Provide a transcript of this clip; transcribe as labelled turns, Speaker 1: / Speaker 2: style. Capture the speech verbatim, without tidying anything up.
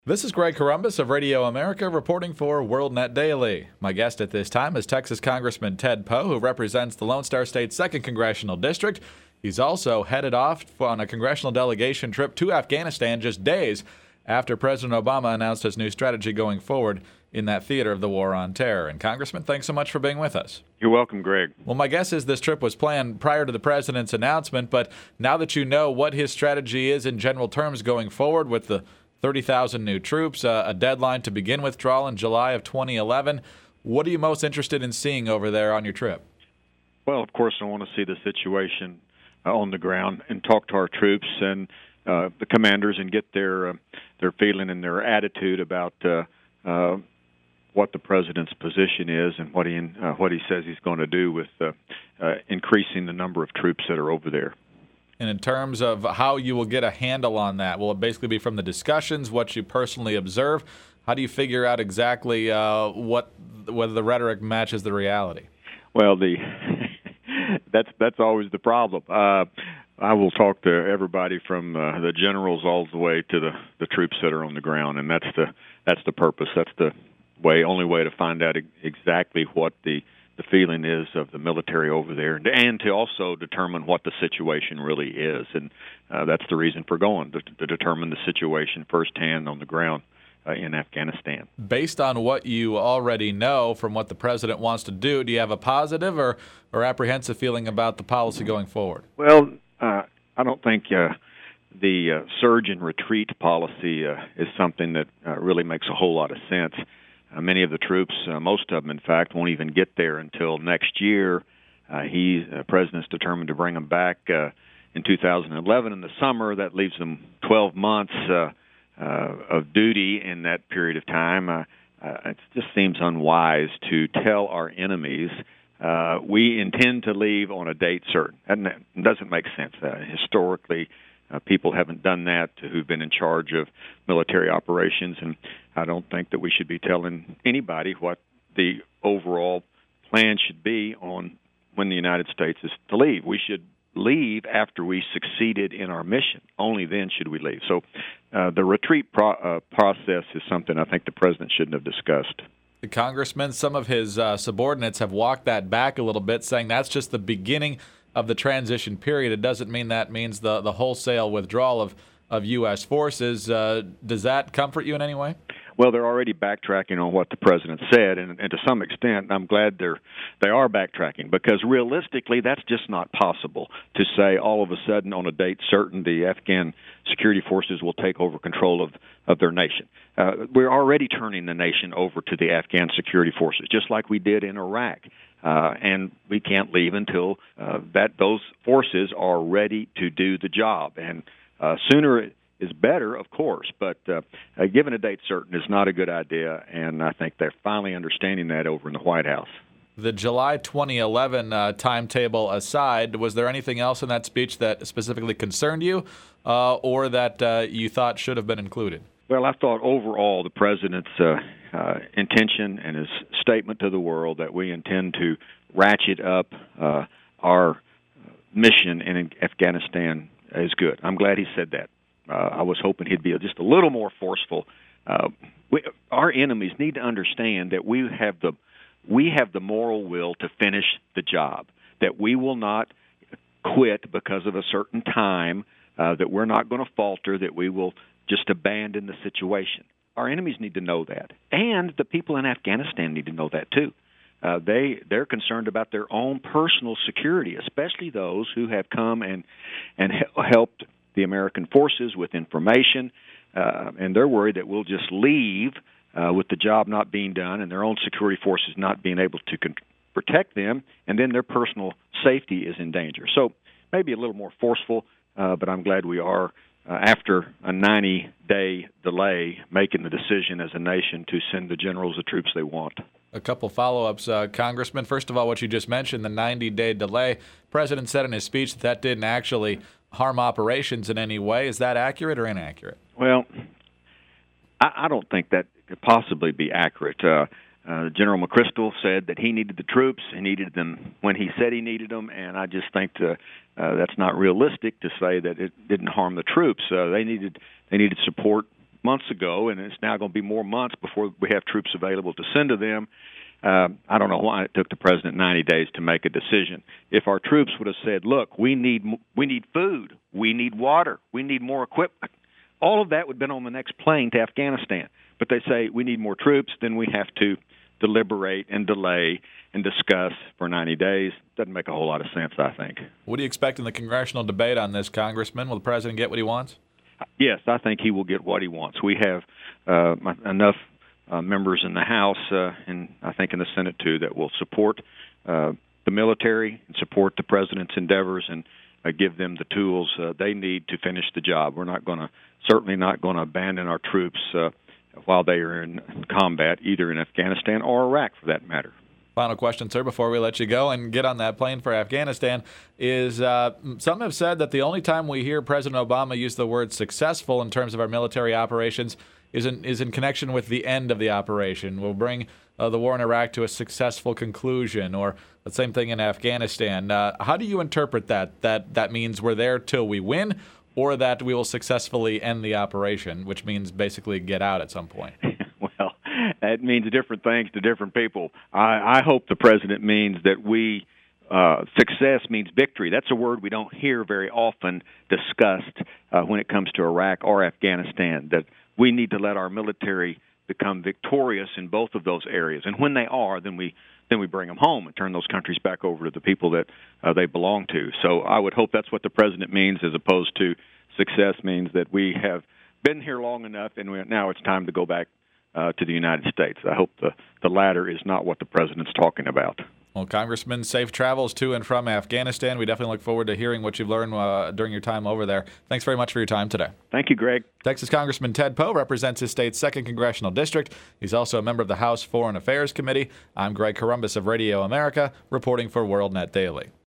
Speaker 1: This is Greg Corombos of Radio America reporting for WorldNet Daily. My guest at this time is Texas Congressman Ted Poe, who represents the Lone Star State's second Congressional District. He's also headed off on a congressional delegation trip to Afghanistan just days after President Obama announced his new strategy going forward in that theater of the war on terror. And Congressman, thanks so much for being with us.
Speaker 2: You're welcome, Greg.
Speaker 1: Well, my guess is this trip was planned prior to the president's announcement, but now that you know what his strategy is in general terms going forward with the thirty thousand new troops, uh, a deadline to begin withdrawal in July of twenty eleven. What are you most interested in seeing over there on your trip?
Speaker 2: Well, of course, I want to see the situation uh, on the ground and talk to our troops and uh, the commanders and get their uh, their feeling and their attitude about uh, uh, what the president's position is and what he uh, what he says he's going to do with uh, uh, increasing the number of troops that are over there.
Speaker 1: And in terms of how you will get a handle on that, will it basically be from the discussions, what you personally observe? How do you figure out exactly uh, what whether the rhetoric matches the reality?
Speaker 2: Well, the that's that's always the problem. Uh, I will talk to everybody from uh, the generals all the way to the, the troops that are on the ground, and that's the that's the purpose. That's the way only way to find out exactly what the the feeling is of the military over there, and to also determine what the situation really is. And uh, that's the reason for going, to, to determine the situation firsthand on the ground uh, in Afghanistan.
Speaker 1: Based on what you already know from what the president wants to do, do you have a positive or, or apprehensive feeling about the policy going forward?
Speaker 2: Well, uh, I don't think uh, the uh, surge and retreat policy uh, is something that uh, really makes a whole lot of sense. Uh, many of the troops, uh, most of them, in fact, won't even get there until next year. Uh, he, uh, President's determined to bring them back uh, in two thousand eleven in the summer. That leaves them twelve months uh, uh, of duty in that period of time. Uh, uh, it just seems unwise to tell our enemies uh, we intend to leave on a date certain. And that doesn't make sense. Uh, historically, Uh, people haven't done that who've been in charge of military operations, and I don't think that we should be telling anybody what the overall plan should be on when the United States is to leave. We should leave after we succeeded in our mission. Only then should we leave. So uh, the retreat pro- uh, process is something I think the president shouldn't have discussed.
Speaker 1: The congressman, some of his uh, subordinates have walked that back a little bit, saying that's just the beginning of the transition period. It doesn't mean that means the, the wholesale withdrawal of, of U S forces. Uh, does that comfort you in any way?
Speaker 2: Well, they're already backtracking on what the president said, and, and to some extent, I'm glad they're they are backtracking, because realistically, that's just not possible to say all of a sudden on a date certain the Afghan security forces will take over control of, of their nation. Uh, we're already turning the nation over to the Afghan security forces, just like we did in Iraq. Uh, and we can't leave until uh, that those forces are ready to do the job. And uh, sooner is better, of course, but uh, uh, given a date certain is not a good idea, and I think they're finally understanding that over in the White House.
Speaker 1: The July twenty eleven uh, timetable aside, was there anything else in that speech that specifically concerned you uh, or that uh, you thought should have been included?
Speaker 2: Well, I thought overall the president's uh, uh, intention and his statement to the world that we intend to ratchet up uh, our mission in Afghanistan is good. I'm glad he said that. Uh, I was hoping he'd be just a little more forceful. Uh, we, our enemies need to understand that we have the we have the moral will to finish the job, that we will not quit because of a certain time, uh, that we're not going to falter, that we will just abandon the situation. Our enemies need to know that, and the people in Afghanistan need to know that too. Uh, they they're concerned about their own personal security, especially those who have come and and he- helped the American forces with information, uh, and they're worried that we'll just leave uh, with the job not being done and their own security forces not being able to con- protect them, and then their personal safety is in danger. So maybe a little more forceful, uh, but I'm glad we are. Uh, after a ninety-day delay, making the decision as a nation to send the generals the troops they want.
Speaker 1: A couple follow-ups, uh, Congressman. First of all, what you just mentioned, the ninety-day delay. The president said in his speech that that didn't actually harm operations in any way. Is that accurate or inaccurate?
Speaker 2: Well, I, I don't think that could possibly be accurate. Uh, uh, General McChrystal said that he needed the troops. He needed them when he said he needed them, and I just think to, uh, that's not realistic to say that it didn't harm the troops. Uh, they needed they needed support months ago, and it's now going to be more months before we have troops available to send to them. Uh, I don't know why it took the president ninety days to make a decision. If our troops would have said, look, we need we need food, we need water, we need more equipment, all of that would have been on the next plane to Afghanistan. But they say we need more troops, then we have to deliberate and delay and discuss for ninety days. Doesn't make a whole lot of sense, I think.
Speaker 1: What do you expect in the congressional debate on this, Congressman? Will the president get what he wants?
Speaker 2: Yes, I think he will get what he wants. We have uh, enough uh, members in the House, uh, and I think in the Senate too, that will support uh, the military and support the president's endeavors and uh, give them the tools uh, they need to finish the job. We're not going to, certainly not going to abandon our troops uh, while they are in combat, either in Afghanistan or Iraq, for that matter.
Speaker 1: Final question, sir, before we let you go and get on that plane for Afghanistan, is uh, some have said that the only time we hear President Obama use the word successful in terms of our military operations is in, is in connection with the end of the operation. We'll bring uh, the war in Iraq to a successful conclusion, or the same thing in Afghanistan. Uh, how do you interpret that? That that means we're there till we win, or that we will successfully end the operation, which means basically get out at some point?
Speaker 2: Well, that means different things to different people. I, I hope the president means that we uh, success means victory. That's a word we don't hear very often discussed uh, when it comes to Iraq or Afghanistan, that we need to let our military become victorious in both of those areas. And when they are, then we then we bring them home and turn those countries back over to the people that uh, they belong to. So I would hope that's what the president means, as opposed to success means that we have been here long enough and we, now it's time to go back uh, to the United States. I hope the, the latter is not what the president's talking about.
Speaker 1: Well, Congressman, safe travels to and from Afghanistan. We definitely look forward to hearing what you've learned uh, during your time over there. Thanks very much for your time today.
Speaker 2: Thank you, Greg.
Speaker 1: Texas Congressman Ted Poe represents his state's second Congressional District. He's also a member of the House Foreign Affairs Committee. I'm Greg Corombos of Radio America, reporting for WorldNet Daily.